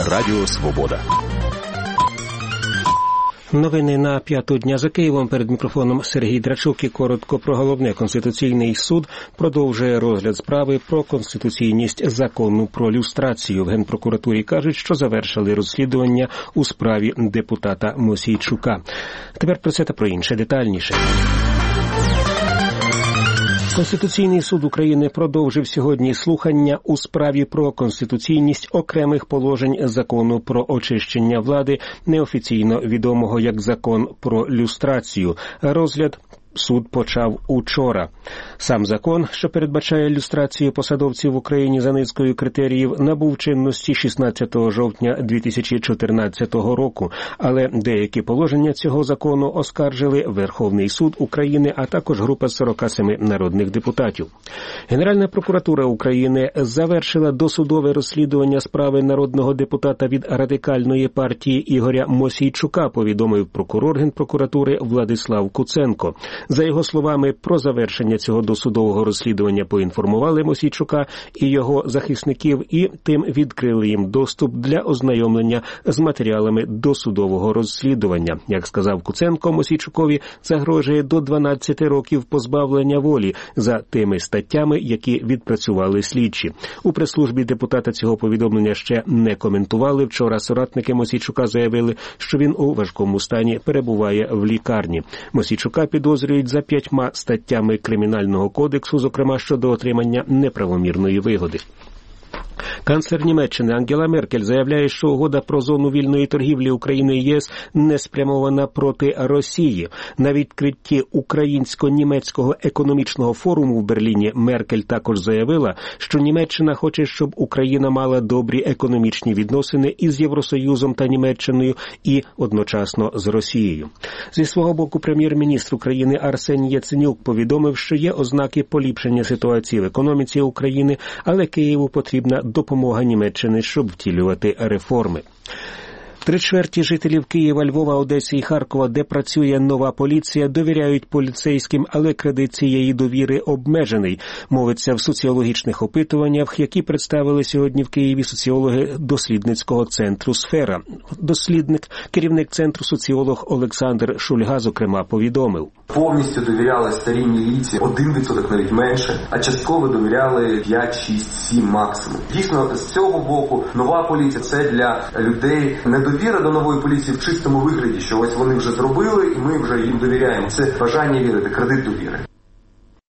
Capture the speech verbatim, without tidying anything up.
Радіо Свобода. Новини на п'яту дня за Києвом. Перед мікрофоном Сергій Драчук і коротко про головне. Конституційний суд продовжує розгляд справи про конституційність закону про люстрацію. В Генпрокуратурі кажуть, що завершили розслідування у справі депутата Мосійчука. Тепер про це та про інше детальніше. Конституційний суд України продовжив сьогодні слухання у справі про конституційність окремих положень закону про очищення влади, неофіційно відомого як закон про люстрацію. Розгляд суд почав учора. Сам закон, що передбачає люстрацію посадовців в Україні за низкою критеріїв, набув чинності шістнадцятого жовтня дві тисячі чотирнадцятого року, але деякі положення цього закону оскаржили Верховний суд України, а також група сорока семи народних депутатів. Генеральна прокуратура України завершила досудове розслідування справи народного депутата від Радикальної партії Ігоря Мосійчука, повідомив прокурор Генпрокуратури Владислав Куценко. За його словами, про завершення цього досудового розслідування поінформували Мосійчука і його захисників, і тим відкрили їм доступ для ознайомлення з матеріалами досудового розслідування. Як сказав Куценко, Мосійчукові загрожує до дванадцяти років позбавлення волі за тими статтями, які відпрацювали слідчі. У прес-службі депутата цього повідомлення ще не коментували. Вчора соратники Мосійчука заявили, що він у важкому стані перебуває в лікарні. Мосійчука підозрюють за п'ятьма статтями Кримінального кодексу, зокрема щодо отримання неправомірної вигоди. Канцлер Німеччини Ангела Меркель заявляє, що угода про зону вільної торгівлі України і ЄС не спрямована проти Росії. На відкритті українсько-німецького економічного форуму в Берліні Меркель також заявила, що Німеччина хоче, щоб Україна мала добрі економічні відносини із Євросоюзом та Німеччиною і одночасно з Росією. Зі свого боку, прем'єр-міністр України Арсеній Яценюк повідомив, що є ознаки поліпшення ситуації в економіці України, але Києву потрібна допомога Німеччини, щоб втілювати реформи. Три чверті жителів Києва, Львова, Одеси і Харкова, де працює нова поліція, довіряють поліцейським, але кредит цієї довіри обмежений. Мовиться в соціологічних опитуваннях, які представили сьогодні в Києві соціологи дослідницького центру «Сфера». Дослідник, керівник центру соціолог Олександр Шульга, зокрема, повідомив. Повністю довіряли старій міліції, один відсоток навіть менше, а частково довіряли п'ять, шість, сім максимум. Дійсно, з цього боку нова поліція – це для людей недовіра до нової поліції в чистому вигляді, що ось вони вже зробили і ми вже їм довіряємо. Це бажання вірити, кредит довіри.